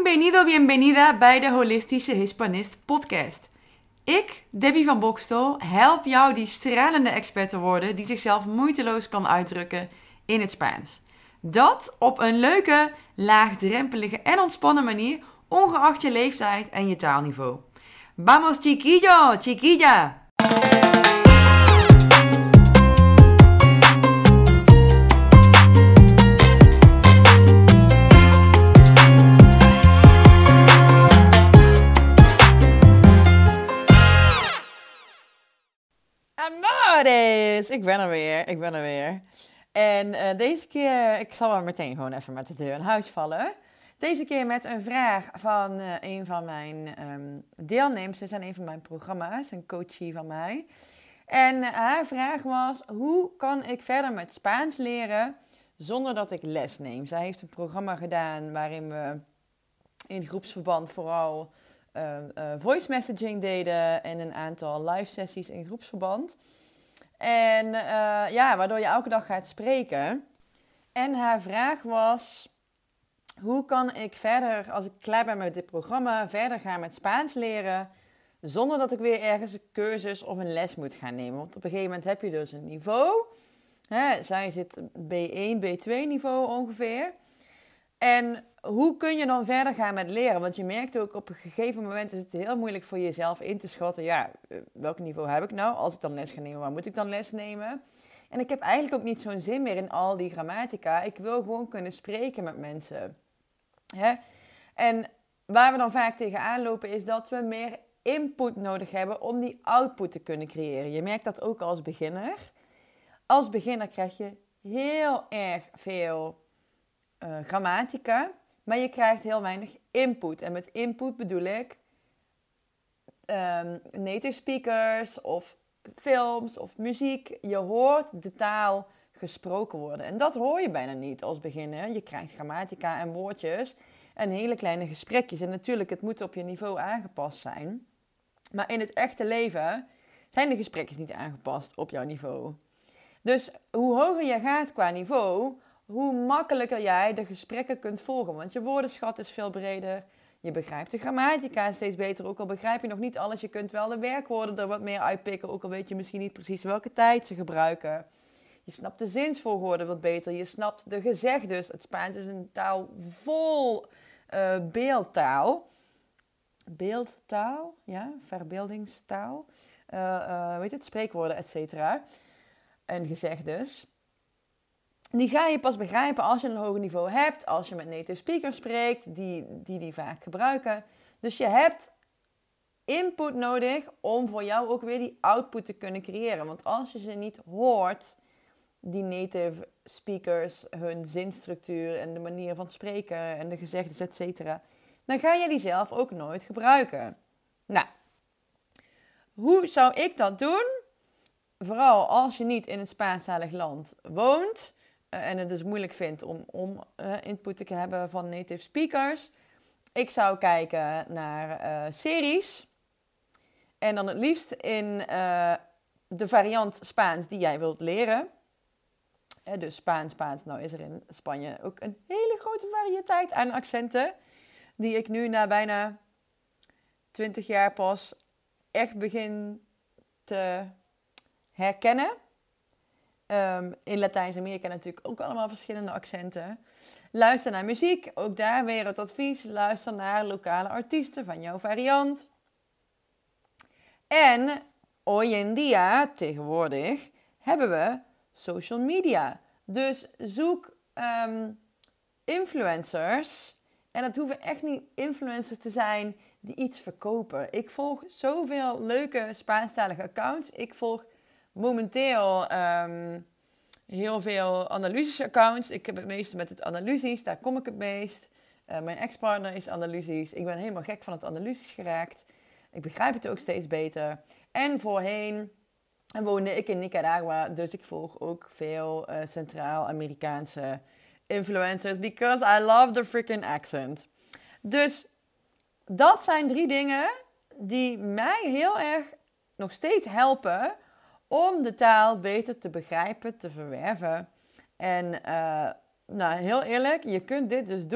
Bienvenido, bienvenida bij de Holistische Hispanist podcast. Ik, Debbie van Bokstel, help jou die stralende expert te worden die zichzelf moeiteloos kan uitdrukken in het Spaans. Dat op een leuke, laagdrempelige en ontspannen manier, ongeacht je leeftijd en je taalniveau. Vamos chiquillo, chiquilla! Amores! Ik ben er weer. En deze keer, ik zal er meteen gewoon even met de deur in huis vallen. Deze keer met een vraag van een van mijn deelnemers aan een van mijn programma's, een coachie van mij. En haar vraag was, hoe kan ik verder met Spaans leren zonder dat ik les neem? Zij heeft een programma gedaan waarin we in groepsverband vooral voice messaging deden en een aantal live sessies in groepsverband. En waardoor je elke dag gaat spreken. En haar vraag was, hoe kan ik verder, als ik klaar ben met dit programma, verder gaan met Spaans leren, zonder dat ik weer ergens een cursus of een les moet gaan nemen? Want op een gegeven moment heb je dus een niveau. Zij zit B1, B2 niveau ongeveer. En hoe kun je dan verder gaan met leren? Want je merkt ook op een gegeven moment is het heel moeilijk voor jezelf in te schatten. Ja, welk niveau heb ik nou? Als ik dan les ga nemen, waar moet ik dan les nemen? En ik heb eigenlijk ook niet zo'n zin meer in al die grammatica. Ik wil gewoon kunnen spreken met mensen. En waar we dan vaak tegenaan lopen is dat we meer input nodig hebben om die output te kunnen creëren. Je merkt dat ook als beginner. Als beginner krijg je heel erg veel grammatica, maar je krijgt heel weinig input. En met input bedoel ik native speakers of films of muziek. Je hoort de taal gesproken worden. En dat hoor je bijna niet als beginner. Je krijgt grammatica en woordjes en hele kleine gesprekjes. En natuurlijk, het moet op je niveau aangepast zijn. Maar in het echte leven zijn de gesprekjes niet aangepast op jouw niveau. Dus hoe hoger je gaat qua niveau, hoe makkelijker jij de gesprekken kunt volgen. Want je woordenschat is veel breder. Je begrijpt de grammatica steeds beter. Ook al begrijp je nog niet alles. Je kunt wel de werkwoorden er wat meer uitpikken. Ook al weet je misschien niet precies welke tijd ze gebruiken. Je snapt de zinsvolgorde wat beter. Je snapt de gezegdes. Het Spaans is een taal vol beeldtaal. Beeldtaal, ja, verbeeldingstaal. Spreekwoorden, et cetera. En gezegdes. Die ga je pas begrijpen als je een hoger niveau hebt. Als je met native speakers spreekt, die vaak gebruiken. Dus je hebt input nodig om voor jou ook weer die output te kunnen creëren. Want als je ze niet hoort, die native speakers, hun zinstructuur en de manier van spreken en de gezegdes, et cetera, dan ga je die zelf ook nooit gebruiken. Nou, hoe zou ik dat doen? Vooral als je niet in een Spaanstalig land woont en het dus moeilijk vindt om input te hebben van native speakers. Ik zou kijken naar series. En dan het liefst in de variant Spaans die jij wilt leren. Dus Spaans. Nou is er in Spanje ook een hele grote variëteit aan accenten. Die ik nu na bijna 20 jaar pas echt begin te herkennen. In Latijns-Amerika natuurlijk ook allemaal verschillende accenten. Luister naar muziek, ook daar weer het advies. Luister naar lokale artiesten van jouw variant. En hoy en día, tegenwoordig, hebben we social media. Dus zoek influencers. En dat hoeven echt niet influencers te zijn die iets verkopen. Ik volg zoveel leuke Spaanstalige accounts. Ik volg momenteel heel veel analytische accounts. Ik heb het meeste met het analytisch. Daar kom ik het meest. Mijn ex-partner is analytisch. Ik ben helemaal gek van het analytisch geraakt. Ik begrijp het ook steeds beter. En voorheen woonde ik in Nicaragua. Dus ik volg ook veel Centraal-Amerikaanse influencers. Because I love the freaking accent. Dus dat zijn 3 dingen die mij heel erg nog steeds helpen om de taal beter te begrijpen, te verwerven. En heel eerlijk, je kunt dit dus doen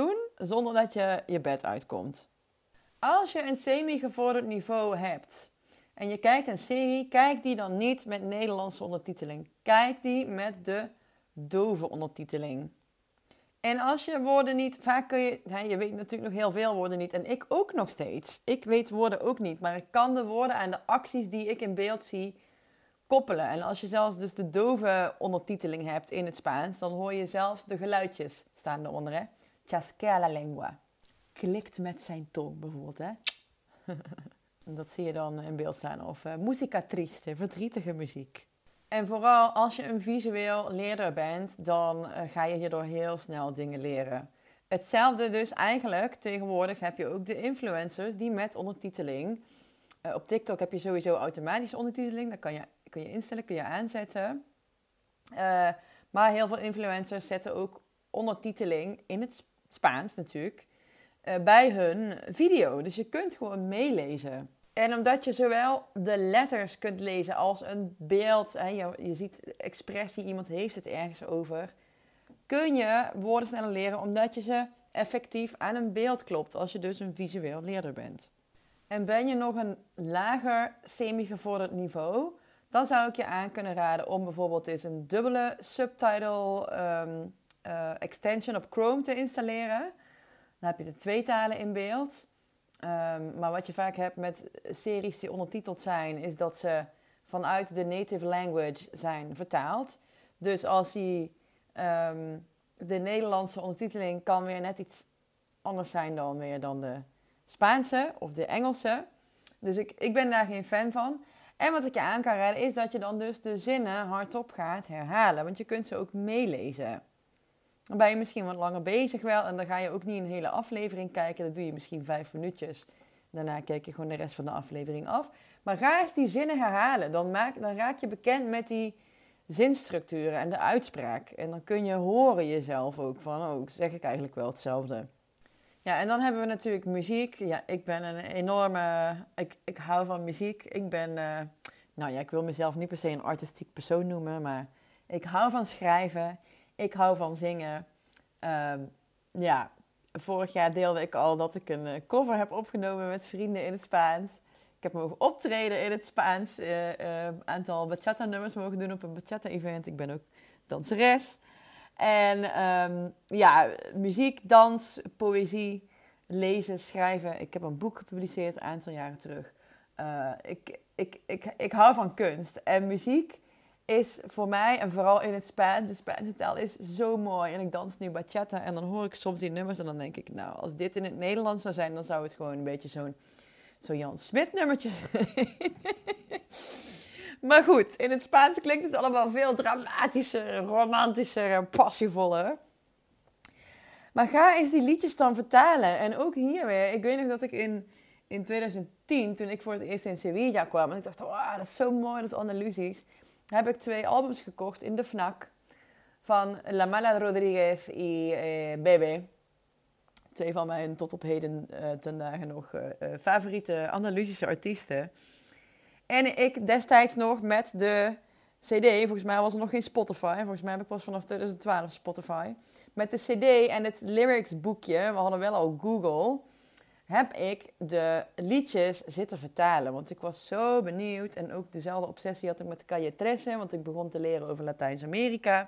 zonder dat je je bed uitkomt. Als je een semi-gevorderd niveau hebt en je kijkt een serie, kijk die dan niet met Nederlandse ondertiteling. Kijk die met de dove ondertiteling. En als je woorden niet, vaak kun je, je weet natuurlijk nog heel veel woorden niet. En ik ook nog steeds. Ik weet woorden ook niet, maar ik kan de woorden aan de acties die ik in beeld zie koppelen. En als je zelfs dus de dove ondertiteling hebt in het Spaans, dan hoor je zelfs de geluidjes staan eronder. Hè? Chasquea la lengua. Klikt met zijn tong bijvoorbeeld. Hè? Dat zie je dan in beeld staan. Of musica triste, verdrietige muziek. En vooral als je een visueel leerder bent, dan ga je hierdoor heel snel dingen leren. Hetzelfde dus eigenlijk, tegenwoordig heb je ook de influencers die met ondertiteling. Op TikTok heb je sowieso automatische ondertiteling, dat kun je instellen, kun je aanzetten. Maar heel veel influencers zetten ook ondertiteling, in het Spaans natuurlijk, bij hun video. Dus je kunt gewoon meelezen. En omdat je zowel de letters kunt lezen als een beeld, hè, je ziet expressie, iemand heeft het ergens over, kun je woorden sneller leren omdat je ze effectief aan een beeld klopt, als je dus een visueel leerder bent. En ben je nog een lager semi-gevorderd niveau, dan zou ik je aan kunnen raden om bijvoorbeeld eens een dubbele subtitle extension op Chrome te installeren. Dan heb je de 2 talen in beeld. Maar wat je vaak hebt met series die ondertiteld zijn, is dat ze vanuit de native language zijn vertaald. Dus als de Nederlandse ondertiteling kan weer net iets anders zijn dan de Spaanse of de Engelse. Dus ik ben daar geen fan van. En wat ik je aan kan raden is dat je dan dus de zinnen hardop gaat herhalen. Want je kunt ze ook meelezen. Dan ben je misschien wat langer bezig wel. En dan ga je ook niet een hele aflevering kijken. Dat doe je misschien 5 minuutjes. Daarna kijk je gewoon de rest van de aflevering af. Maar ga eens die zinnen herhalen. Dan raak je bekend met die zinstructuren en de uitspraak. En dan kun je horen jezelf ook van, oh, zeg ik eigenlijk wel hetzelfde. Ja, en dan hebben we natuurlijk muziek. Ja, ik ben een enorme... Ik hou van muziek. Ik wil mezelf niet per se een artistiek persoon noemen, maar ik hou van schrijven. Ik hou van zingen. Vorig jaar deelde ik al dat ik een cover heb opgenomen met vrienden in het Spaans. Ik heb mogen optreden in het Spaans. Een aantal bachata-nummers mogen doen op een bachata-event. Ik ben ook danseres. En muziek, dans, poëzie, lezen, schrijven. Ik heb een boek gepubliceerd een aantal jaren terug. Ik hou van kunst. En muziek is voor mij, en vooral in het Spaans, de Spaanse taal is zo mooi. En ik dans nu bachata en dan hoor ik soms die nummers en dan denk ik, nou, als dit in het Nederlands zou zijn, dan zou het gewoon een beetje zo'n Jan Smit nummertje zijn. Maar goed, in het Spaans klinkt het allemaal veel dramatischer, romantischer en passievoller. Maar ga eens die liedjes dan vertalen. En ook hier weer, ik weet nog dat ik in 2010, toen ik voor het eerst in Sevilla kwam, en ik dacht, wow, dat is zo mooi, dat is Andalusisch, heb ik 2 albums gekocht in de FNAC van La Mala Rodriguez en Bebe. 2 van mijn tot op heden ten dagen nog favoriete Andalusische artiesten. En ik destijds nog met de CD, volgens mij was er nog geen Spotify. Volgens mij heb ik pas vanaf 2012 Spotify. Met de CD en het lyrics boekje, we hadden wel al Google, heb ik de liedjes zitten vertalen. Want ik was zo benieuwd. En ook dezelfde obsessie had ik met Calle 13, want ik begon te leren over Latijns-Amerika.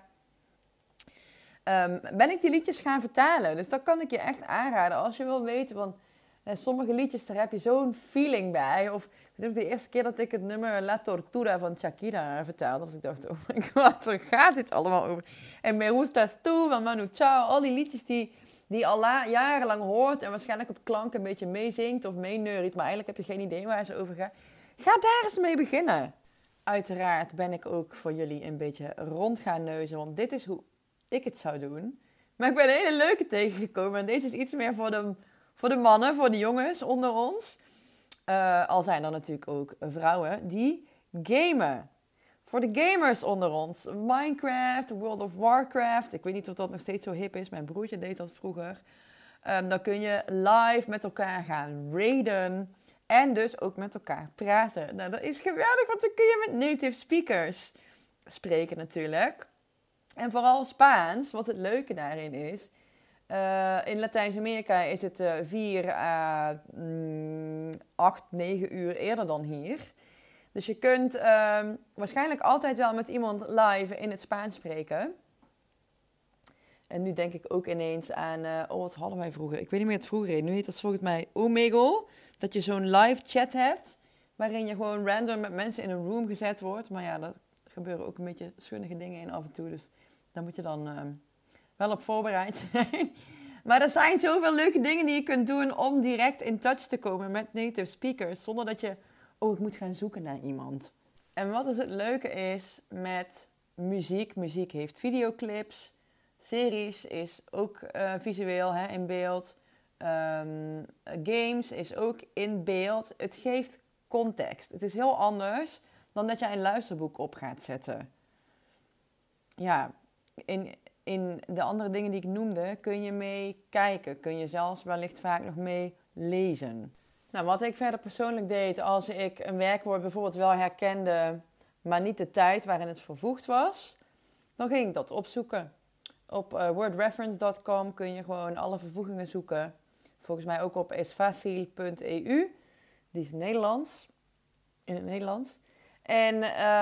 Ben ik die liedjes gaan vertalen. Dus dat kan ik je echt aanraden. Als je wil weten van sommige liedjes, daar heb je zo'n feeling bij. Of ik weet ook de eerste keer dat ik het nummer La Tortura van Shakira vertaalde. Dat ik dacht, oh my god, waar gaat dit allemaal over? En Me Gustas Tú van Manu Chao. Al die liedjes die al jarenlang hoort en waarschijnlijk op klank een beetje meezingt of meeneuriet. Maar eigenlijk heb je geen idee waar ze over gaan. Ga daar eens mee beginnen. Uiteraard ben ik ook voor jullie een beetje rond gaan neuzen. Want dit is hoe ik het zou doen. Maar ik ben een hele leuke tegengekomen. En deze is iets meer voor de mannen, voor de jongens onder ons. Al zijn er natuurlijk ook vrouwen die gamen. Voor de gamers onder ons. Minecraft, World of Warcraft. Ik weet niet of dat nog steeds zo hip is. Mijn broertje deed dat vroeger. Dan kun je live met elkaar gaan raiden. En dus ook met elkaar praten. Nou, dat is geweldig, want dan kun je met native speakers spreken natuurlijk. En vooral Spaans, wat het leuke daarin is. In Latijns-Amerika is het 4 à 8, 9 uur eerder dan hier. Dus je kunt waarschijnlijk altijd wel met iemand live in het Spaans spreken. En nu denk ik ook ineens aan... wat hadden wij vroeger? Ik weet niet meer het vroeger heet. Nu heet dat volgens mij Omegle. Dat je zo'n live chat hebt. Waarin je gewoon random met mensen in een room gezet wordt. Maar ja, daar gebeuren ook een beetje schunnige dingen in af en toe. Dus daar moet je dan wel op voorbereid zijn. Maar er zijn zoveel leuke dingen die je kunt doen om direct in touch te komen met native speakers. Zonder dat je, ik moet gaan zoeken naar iemand. En wat dus het leuke is met muziek. Muziek heeft videoclips. Series is ook visueel, in beeld. Games is ook in beeld. Het geeft context. Het is heel anders dan dat jij een luisterboek op gaat zetten. Ja, in de andere dingen die ik noemde kun je mee kijken. Kun je zelfs wellicht vaak nog mee lezen. Nou, wat ik verder persoonlijk deed als ik een werkwoord bijvoorbeeld wel herkende, maar niet de tijd waarin het vervoegd was, dan ging ik dat opzoeken. Op wordreference.com kun je gewoon alle vervoegingen zoeken. Volgens mij ook op esfacil.eu. Die is Nederlands. In het Nederlands. En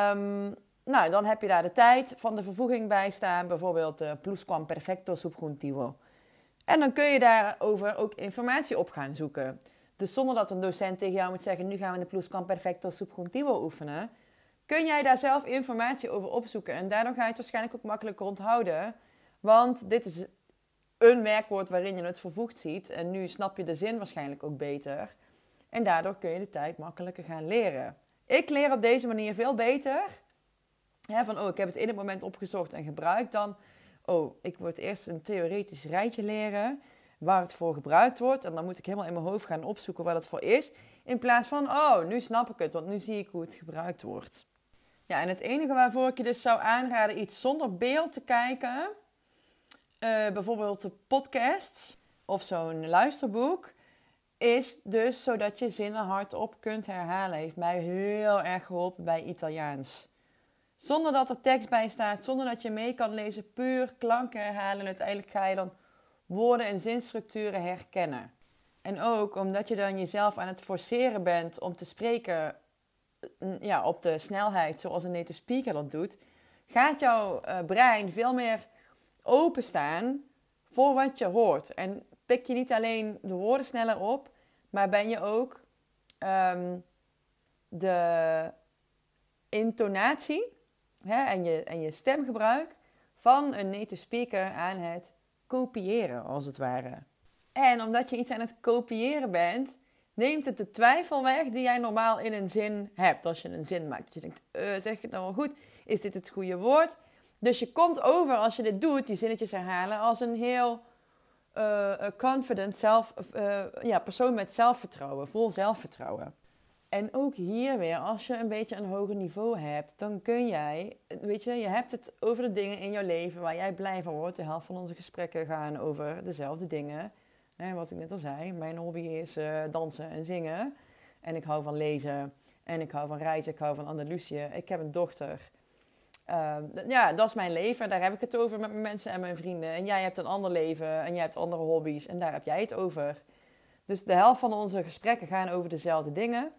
dan heb je daar de tijd van de vervoeging bij staan. Bijvoorbeeld pluscuamperfecto subjuntivo. En dan kun je daarover ook informatie op gaan zoeken. Dus zonder dat een docent tegen jou moet zeggen, nu gaan we de pluscuamperfecto subjuntivo oefenen, kun jij daar zelf informatie over opzoeken. En daardoor ga je het waarschijnlijk ook makkelijker onthouden. Want dit is een werkwoord waarin je het vervoegd ziet. En nu snap je de zin waarschijnlijk ook beter. En daardoor kun je de tijd makkelijker gaan leren. Ik leer op deze manier veel beter. Ik heb het in het moment opgezocht en gebruikt dan. Ik moet eerst een theoretisch rijtje leren waar het voor gebruikt wordt. En dan moet ik helemaal in mijn hoofd gaan opzoeken waar het voor is. In plaats van, nu snap ik het, want nu zie ik hoe het gebruikt wordt. Ja, en het enige waarvoor ik je dus zou aanraden iets zonder beeld te kijken, bijvoorbeeld de podcasts of zo'n luisterboek, is dus zodat je zinnen hardop kunt herhalen. Heeft mij heel erg geholpen bij Italiaans. Zonder dat er tekst bij staat, zonder dat je mee kan lezen, puur klanken herhalen. En uiteindelijk ga je dan woorden en zinstructuren herkennen. En ook omdat je dan jezelf aan het forceren bent om te spreken op de snelheid zoals een native speaker dat doet, gaat jouw brein veel meer openstaan voor wat je hoort. En pik je niet alleen de woorden sneller op, maar ben je ook de intonatie en je stemgebruik van een native speaker aan het kopiëren, als het ware. En omdat je iets aan het kopiëren bent, neemt het de twijfel weg die jij normaal in een zin hebt. Als je een zin maakt, dat je denkt, zeg ik het nou wel goed? Is dit het goede woord? Dus je komt over, als je dit doet, die zinnetjes herhalen, als een heel confident persoon met zelfvertrouwen, vol zelfvertrouwen. En ook hier weer, als je een beetje een hoger niveau hebt, dan kun jij, je hebt het over de dingen in jouw leven waar jij blij van wordt. De helft van onze gesprekken gaan over dezelfde dingen. Wat ik net al zei, mijn hobby is dansen en zingen. En ik hou van lezen. En ik hou van reizen, ik hou van Andalusië. Ik heb een dochter. Dat is mijn leven. Daar heb ik het over met mijn mensen en mijn vrienden. En jij hebt een ander leven en jij hebt andere hobby's. En daar heb jij het over. Dus de helft van onze gesprekken gaan over dezelfde dingen.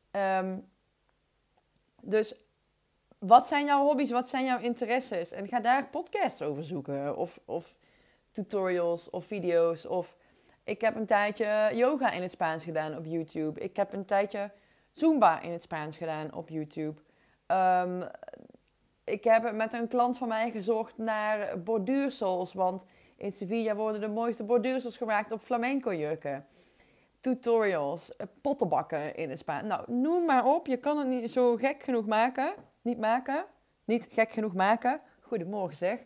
Dus wat zijn jouw hobby's? Wat zijn jouw interesses? En ga daar podcasts over zoeken. Of tutorials of video's. Of ik heb een tijdje yoga in het Spaans gedaan op YouTube. Ik heb een tijdje Zumba in het Spaans gedaan op YouTube. Ik heb met een klant van mij gezocht naar borduursels. Want in Sevilla worden de mooiste borduursels gemaakt op flamenco jurken. Tutorials, pottenbakken in het Spaans. Nou, noem maar op. Je kan het niet zo gek genoeg maken. Niet gek genoeg maken. Goedemorgen zeg.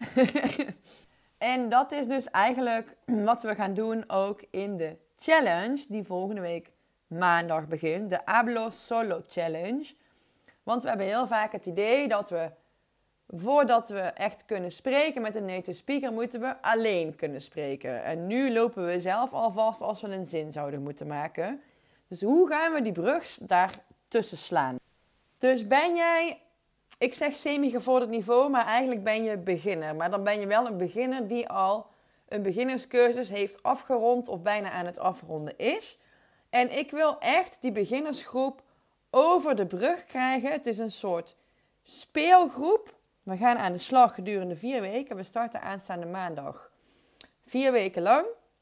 En dat is dus eigenlijk wat we gaan doen ook in de challenge die volgende week maandag begint. De Hablo Solo Challenge. Want we hebben heel vaak het idee dat we, voordat we echt kunnen spreken met een native speaker, moeten we alleen kunnen spreken. En nu lopen we zelf al vast als we een zin zouden moeten maken. Dus hoe gaan we die brug daar tussen slaan? Dus ben jij, ik zeg semi-gevorderd niveau, maar eigenlijk ben je beginner. Maar dan ben je wel een beginner die al een beginnerscursus heeft afgerond of bijna aan het afronden is. En ik wil echt die beginnersgroep over de brug krijgen. Het is een soort speelgroep. We gaan aan de slag gedurende 4 weken. We starten aanstaande maandag 4 weken lang.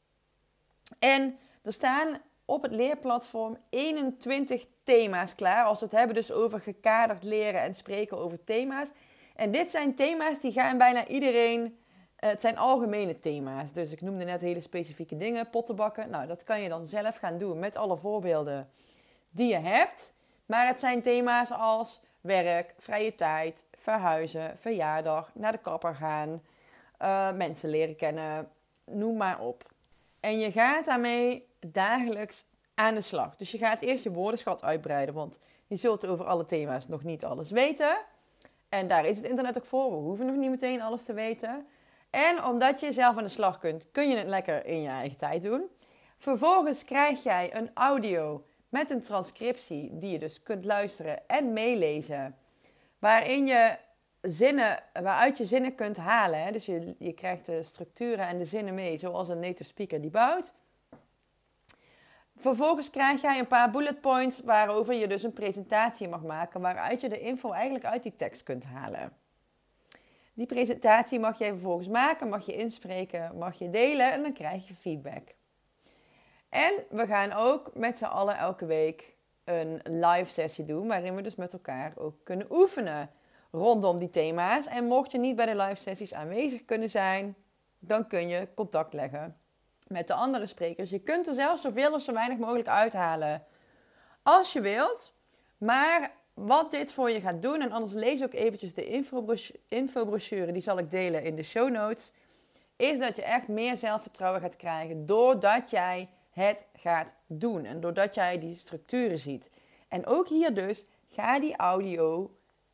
En er staan op het leerplatform 21 thema's klaar. Als we het hebben dus over gekaderd leren en spreken over thema's. En dit zijn thema's die gaan bijna iedereen... Het zijn algemene thema's. Dus ik noemde net hele specifieke dingen. Pottenbakken. Nou, dat kan je dan zelf gaan doen met alle voorbeelden die je hebt. Maar het zijn thema's als werk, vrije tijd, verhuizen, verjaardag, naar de kapper gaan, mensen leren kennen, noem maar op. En je gaat daarmee dagelijks aan de slag. Dus je gaat eerst je woordenschat uitbreiden, want je zult over alle thema's nog niet alles weten. En daar is het internet ook voor. We hoeven nog niet meteen alles te weten. En omdat je zelf aan de slag kunt, kun je het lekker in je eigen tijd doen. Vervolgens krijg jij een audio met een transcriptie die je dus kunt luisteren en meelezen. Waarin je waaruit je zinnen kunt halen. Hè? Dus je krijgt de structuren en de zinnen mee, zoals een native speaker die bouwt. Vervolgens krijg jij een paar bullet points waarover je dus een presentatie mag maken, waaruit je de info eigenlijk uit die tekst kunt halen. Die presentatie mag je vervolgens maken, mag je inspreken, mag je delen en dan krijg je feedback. En we gaan ook met z'n allen elke week een live sessie doen, waarin we dus met elkaar ook kunnen oefenen rondom die thema's. En mocht je niet bij de live sessies aanwezig kunnen zijn, dan kun je contact leggen met de andere sprekers. Je kunt er zelfs zoveel of zo weinig mogelijk uithalen als je wilt. Maar wat dit voor je gaat doen, en anders lees ook eventjes de infobrochure, die zal ik delen in de show notes, is dat je echt meer zelfvertrouwen gaat krijgen doordat jij het gaat doen en doordat jij die structuren ziet. En ook hier dus, ga die audio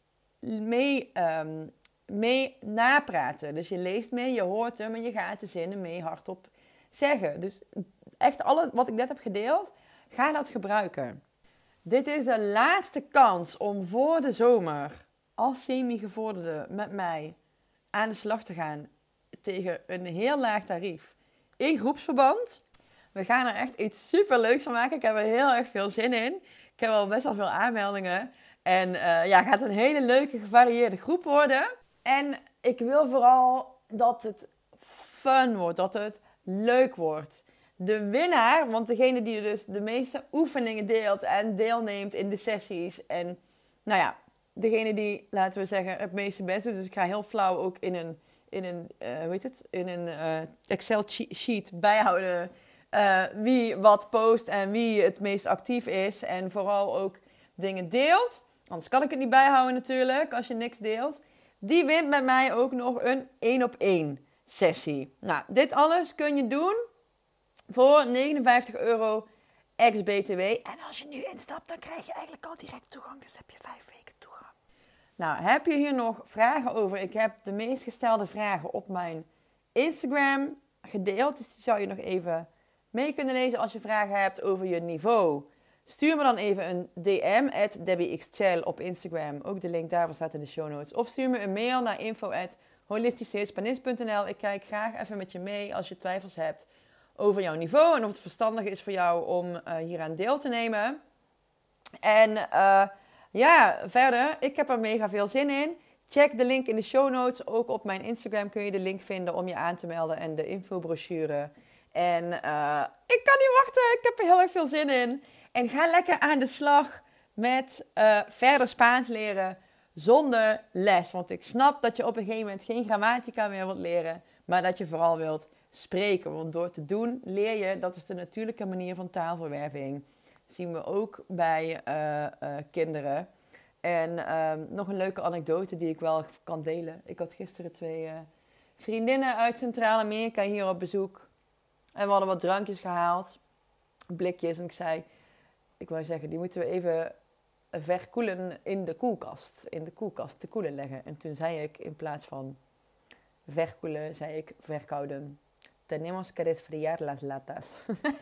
mee napraten. Dus je leest mee, je hoort hem en je gaat de zinnen mee hardop zeggen. Dus echt alles wat ik net heb gedeeld, ga dat gebruiken. Dit is de laatste kans om voor de zomer als semi-gevorderde met mij aan de slag te gaan tegen een heel laag tarief in groepsverband. We gaan er echt iets superleuks van maken. Ik heb er heel erg veel zin in. Ik heb al best wel veel aanmeldingen. En gaat een hele leuke, gevarieerde groep worden. En ik wil vooral dat het fun wordt, dat het leuk wordt. De winnaar, want degene die dus de meeste oefeningen deelt en deelneemt in de sessies. En degene die, laten we zeggen, het meeste best doet. Dus ik ga heel flauw ook in een Excel sheet bijhouden wie wat post en wie het meest actief is. En vooral ook dingen deelt. Anders kan ik het niet bijhouden natuurlijk, als je niks deelt. Die wint met mij ook nog een 1-op-1 sessie. Nou, dit alles kun je doen voor €59 ex-BTW. En als je nu instapt, dan krijg je eigenlijk al direct toegang. Dus heb je 5 weken toegang. Nou, heb je hier nog vragen over? Ik heb de meest gestelde vragen op mijn Instagram gedeeld. Dus die zou je nog even mee kunnen lezen als je vragen hebt over je niveau. Stuur me dan even een DM, @DebbieXChell op Instagram. Ook de link daarvoor staat in de show notes. Of stuur me een mail naar info@holistischespanis.nl. Ik kijk graag even met je mee als je twijfels hebt over jouw niveau. En of het verstandig is voor jou om hieraan deel te nemen. En verder, ik heb er mega veel zin in. Check de link in de show notes. Ook op mijn Instagram kun je de link vinden om je aan te melden en de infobrochure. En ik kan niet wachten. Ik heb er heel erg veel zin in. En ga lekker aan de slag met verder Spaans leren zonder les. Want ik snap dat je op een gegeven moment geen grammatica meer wilt leren. Maar dat je vooral wilt spreken. Want door te doen leer je. Dat is de natuurlijke manier van taalverwerving. Dat zien we ook bij kinderen. En nog een leuke anekdote die ik wel kan delen. Ik had gisteren 2 vriendinnen uit Centraal-Amerika hier op bezoek. En we hadden wat drankjes gehaald. Blikjes. En ik wou zeggen, die moeten we even verkoelen in de koelkast. In de koelkast te koelen leggen. En toen zei ik in plaats van verkoelen, zei ik verkouden. Tenemos que desfriar las latas.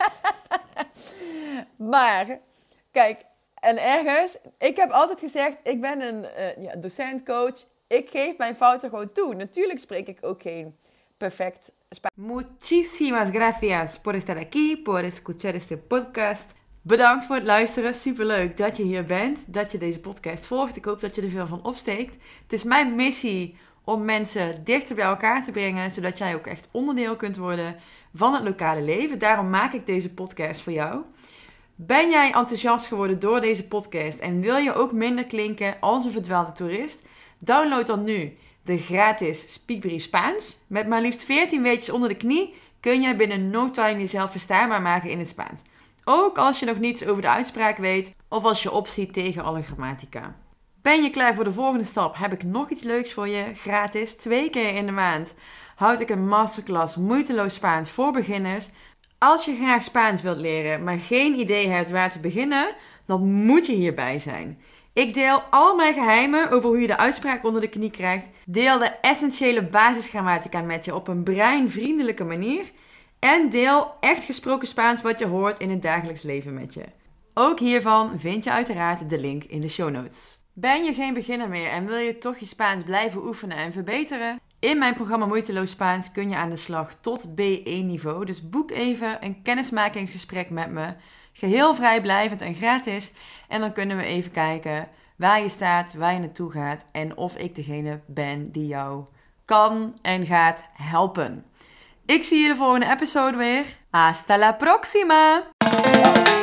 Maar, kijk, en ergens, ik heb altijd gezegd, ik ben een docent, coach. Ik geef mijn fouten gewoon toe. Natuurlijk spreek ik ook geen perfect Muchísimas gracias por estar aquí, por escuchar este podcast. Bedankt voor het luisteren. Superleuk dat je hier bent, dat je deze podcast volgt. Ik hoop dat je er veel van opsteekt. Het is mijn missie om mensen dichter bij elkaar te brengen, zodat jij ook echt onderdeel kunt worden van het lokale leven. Daarom maak ik deze podcast voor jou. Ben jij enthousiast geworden door deze podcast en wil je ook minder klinken als een verdwaalde toerist? Download dan nu de gratis Speakbrief Spaans. Met maar liefst 14 weetjes onder de knie kun jij binnen no time jezelf verstaanbaar maken in het Spaans. Ook als je nog niets over de uitspraak weet of als je opziet tegen alle grammatica. Ben je klaar voor de volgende stap? Heb ik nog iets leuks voor je, gratis. 2 keer in de maand houd ik een masterclass Moeiteloos Spaans voor beginners. Als je graag Spaans wilt leren, maar geen idee hebt waar te beginnen, dan moet je hierbij zijn. Ik deel al mijn geheimen over hoe je de uitspraak onder de knie krijgt. Deel de essentiële basisgrammatica met je op een breinvriendelijke manier. En deel echt gesproken Spaans wat je hoort in het dagelijks leven met je. Ook hiervan vind je uiteraard de link in de show notes. Ben je geen beginner meer en wil je toch je Spaans blijven oefenen en verbeteren? In mijn programma Moeiteloos Spaans kun je aan de slag tot B1-niveau. Dus boek even een kennismakingsgesprek met me. Geheel vrijblijvend en gratis. En dan kunnen we even kijken waar je staat, waar je naartoe gaat. En of ik degene ben die jou kan en gaat helpen. Ik zie je de volgende episode weer. Hasta la próxima!